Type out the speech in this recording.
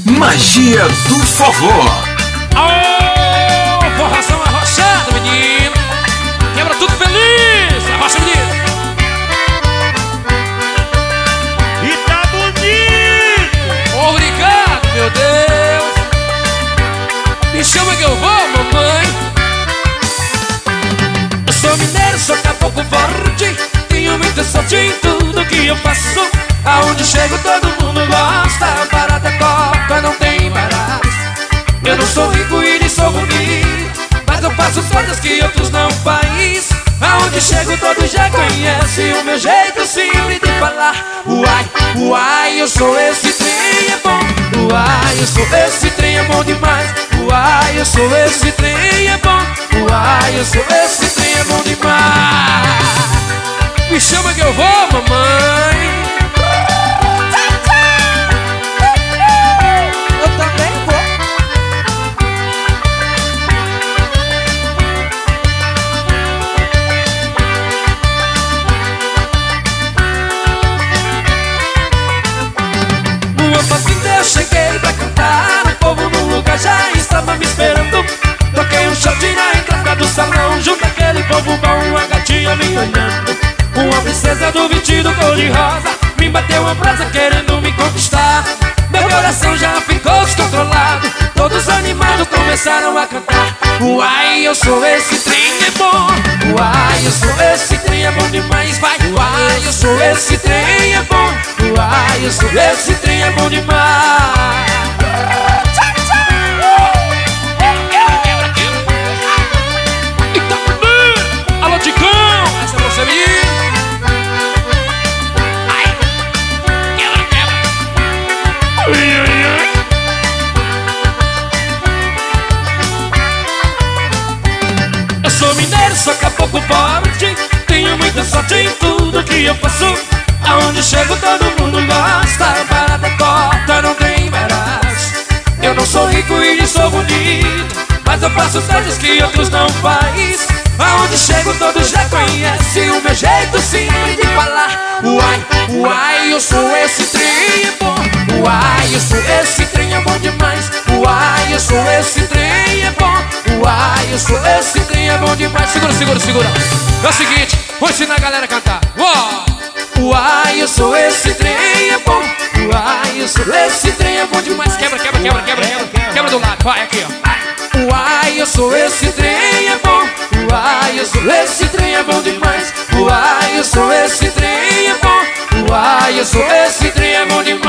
Magia do forró. Ô, forração arrochado, menino. Quebra tudo feliz, arrocha, menino. E tá bonito. Obrigado, meu Deus. Me chama que eu vou, mamãe. Eu sou mineiro, sou caboclo forte. Tenho muita sorte em tudo que eu faço. Aonde chego todo mundo gosta. Barata copa, não tem barato. Eu não sou rico e nem sou bonito, mas eu faço coisas que outros não fazem. Aonde chego todos já conhecem o meu jeito simples de falar. Uai, uai, eu sou esse trem, é bom. Uai, eu sou esse trem, é bom demais. Uai, eu sou esse trem, é bom. Uai, eu sou esse trem, é bom demais. Me chama que eu vou, mamãe. Eu também vou. Numa fazenda eu cheguei pra cantar. O povo no lugar já estava me esperando. Toquei um shot na entrada do salão. Junto àquele povo bom, uma gatinha me olhando. Uma princesa do vestido cor-de-rosa me bateu uma brasa querendo me conquistar. Meu coração já ficou descontrolado. Todos animados começaram a cantar. Uai, eu sou esse trem, é bom. Uai, eu sou esse trem, é bom demais. Vai, uai, eu sou esse trem, é bom. Uai, eu sou esse trem, é bom demais. Eita, alô, Ticão, essa é você, menino. Eu sou mineiro, sou caboclo forte. Tenho muita sorte em tudo que eu faço. Aonde chego todo mundo gosta. Barata corta, não tem barato. Eu não sou rico e nem sou bonito, mas eu faço coisas que outros não fazem. Aonde chego todos já conhecem o meu jeito simples de falar. Uai, uai, eu sou esse trem, é bom. Uai, eu sou esse trem, é bom demais. Uai, eu sou esse trem, é bom. Uai, eu sou esse trem, é bom demais. Segura, segura, segura. É o seguinte, vou ensinar a galera a cantar. Uai, eu sou esse trem, é bom. Uai, eu sou esse trem, é bom demais. Quebra, quebra, quebra, quebra, quebra. Quebra do lado, vai aqui, ó. Uai, eu sou esse trem, é bom. Uai, eu sou esse trem, é bom demais. Uai, eu sou esse trem, é bom. Uai, eu sou esse trem, é bom demais.